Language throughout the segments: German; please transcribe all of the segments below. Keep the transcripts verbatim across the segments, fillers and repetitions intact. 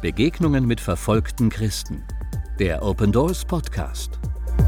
Begegnungen mit verfolgten Christen. Der Open Doors Podcast.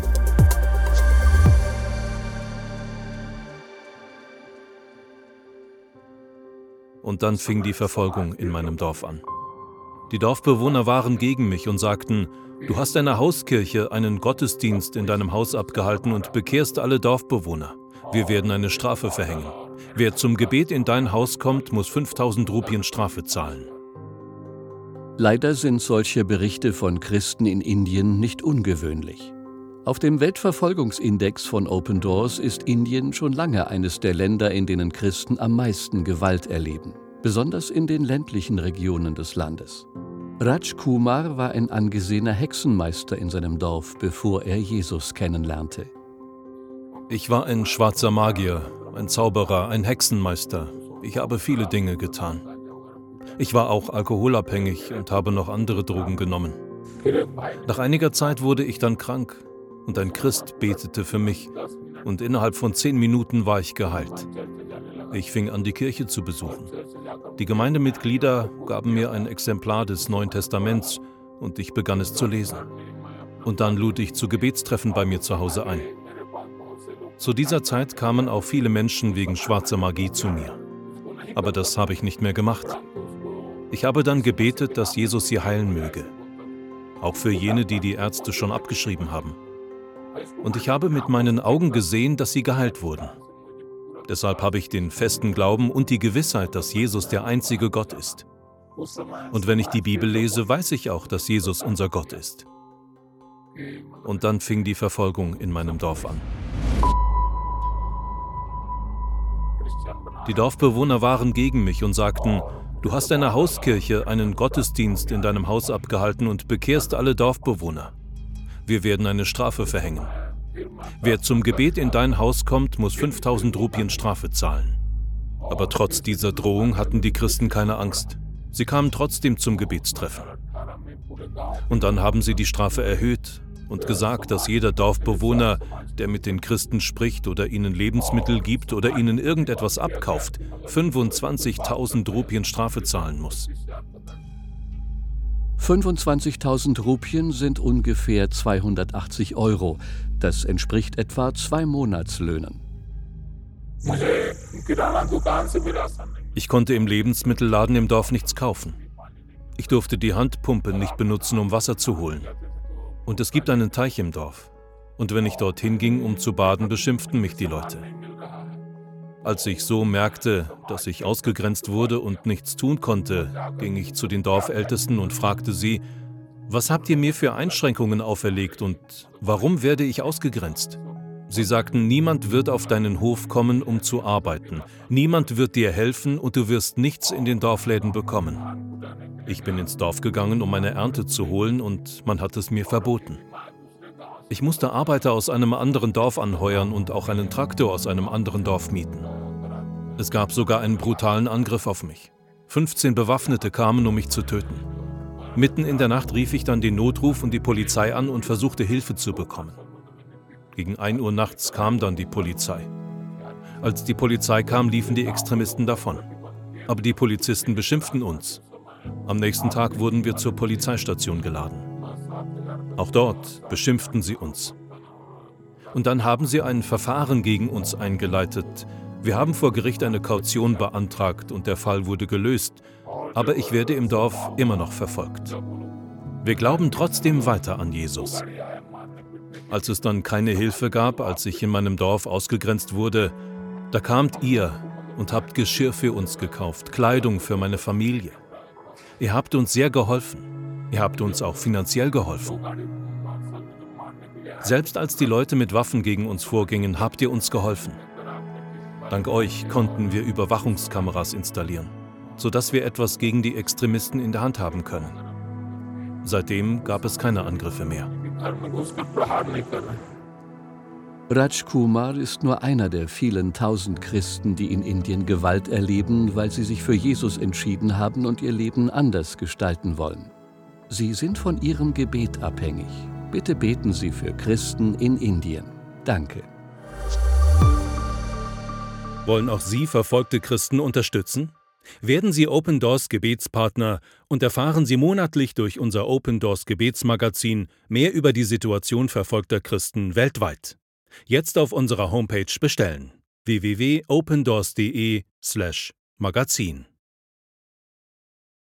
Und dann fing die Verfolgung in meinem Dorf an. Die Dorfbewohner waren gegen mich und sagten: Du hast eine Hauskirche, einen Gottesdienst in deinem Haus abgehalten und bekehrst alle Dorfbewohner. Wir werden eine Strafe verhängen. Wer zum Gebet in dein Haus kommt, muss fünftausend Rupien Strafe zahlen. Leider sind solche Berichte von Christen in Indien nicht ungewöhnlich. Auf dem Weltverfolgungsindex von Open Doors ist Indien schon lange eines der Länder, in denen Christen am meisten Gewalt erleben, besonders in den ländlichen Regionen des Landes. Raj Kumar war ein angesehener Hexenmeister in seinem Dorf, bevor er Jesus kennenlernte. Ich war ein schwarzer Magier, ein Zauberer, ein Hexenmeister. Ich habe viele Dinge getan. Ich war auch alkoholabhängig und habe noch andere Drogen genommen. Nach einiger Zeit wurde ich dann krank und ein Christ betete für mich und innerhalb von zehn Minuten war ich geheilt. Ich fing an, die Kirche zu besuchen. Die Gemeindemitglieder gaben mir ein Exemplar des Neuen Testaments und ich begann es zu lesen. Und dann lud ich zu Gebetstreffen bei mir zu Hause ein. Zu dieser Zeit kamen auch viele Menschen wegen schwarzer Magie zu mir. Aber das habe ich nicht mehr gemacht. Ich habe dann gebetet, dass Jesus sie heilen möge. Auch für jene, die die Ärzte schon abgeschrieben haben. Und ich habe mit meinen Augen gesehen, dass sie geheilt wurden. Deshalb habe ich den festen Glauben und die Gewissheit, dass Jesus der einzige Gott ist. Und wenn ich die Bibel lese, weiß ich auch, dass Jesus unser Gott ist. Und dann fing die Verfolgung in meinem Dorf an. Die Dorfbewohner waren gegen mich und sagten: Du hast eine Hauskirche, einen Gottesdienst in deinem Haus abgehalten und bekehrst alle Dorfbewohner. Wir werden eine Strafe verhängen. Wer zum Gebet in dein Haus kommt, muss fünftausend Rupien Strafe zahlen. Aber trotz dieser Drohung hatten die Christen keine Angst. Sie kamen trotzdem zum Gebetstreffen. Und dann haben sie die Strafe erhöht und gesagt, dass jeder Dorfbewohner, der mit den Christen spricht oder ihnen Lebensmittel gibt oder ihnen irgendetwas abkauft, fünfundzwanzigtausend Rupien Strafe zahlen muss. fünfundzwanzigtausend Rupien sind ungefähr zweihundertachtzig Euro. Das entspricht etwa zwei Monatslöhnen. Ich konnte im Lebensmittelladen im Dorf nichts kaufen. Ich durfte die Handpumpe nicht benutzen, um Wasser zu holen. Und es gibt einen Teich im Dorf. Und wenn ich dorthin ging, um zu baden, beschimpften mich die Leute. Als ich so merkte, dass ich ausgegrenzt wurde und nichts tun konnte, ging ich zu den Dorfältesten und fragte sie: Was habt ihr mir für Einschränkungen auferlegt und warum werde ich ausgegrenzt? Sie sagten: Niemand wird auf deinen Hof kommen, um zu arbeiten. Niemand wird dir helfen und du wirst nichts in den Dorfläden bekommen. Ich bin ins Dorf gegangen, um meine Ernte zu holen, und man hat es mir verboten. Ich musste Arbeiter aus einem anderen Dorf anheuern und auch einen Traktor aus einem anderen Dorf mieten. Es gab sogar einen brutalen Angriff auf mich. fünfzehn Bewaffnete kamen, um mich zu töten. Mitten in der Nacht rief ich dann den Notruf und die Polizei an und versuchte, Hilfe zu bekommen. Gegen ein Uhr nachts kam dann die Polizei. Als die Polizei kam, liefen die Extremisten davon. Aber die Polizisten beschimpften uns. Am nächsten Tag wurden wir zur Polizeistation geladen. Auch dort beschimpften sie uns. Und dann haben sie ein Verfahren gegen uns eingeleitet. Wir haben vor Gericht eine Kaution beantragt und der Fall wurde gelöst. Aber ich werde im Dorf immer noch verfolgt. Wir glauben trotzdem weiter an Jesus. Als es dann keine Hilfe gab, als ich in meinem Dorf ausgegrenzt wurde, da kamt ihr und habt Geschirr für uns gekauft, Kleidung für meine Familie. Ihr habt uns sehr geholfen. Ihr habt uns auch finanziell geholfen. Selbst als die Leute mit Waffen gegen uns vorgingen, habt ihr uns geholfen. Dank euch konnten wir Überwachungskameras installieren, sodass wir etwas gegen die Extremisten in der Hand haben können. Seitdem gab es keine Angriffe mehr. Raj Kumar ist nur einer der vielen tausend Christen, die in Indien Gewalt erleben, weil sie sich für Jesus entschieden haben und ihr Leben anders gestalten wollen. Sie sind von Ihrem Gebet abhängig. Bitte beten Sie für Christen in Indien. Danke. Wollen auch Sie verfolgte Christen unterstützen? Werden Sie Open Doors Gebetspartner und erfahren Sie monatlich durch unser Open Doors Gebetsmagazin mehr über die Situation verfolgter Christen weltweit. Jetzt auf unserer Homepage bestellen: w w w punkt opendoors punkt de slash magazin.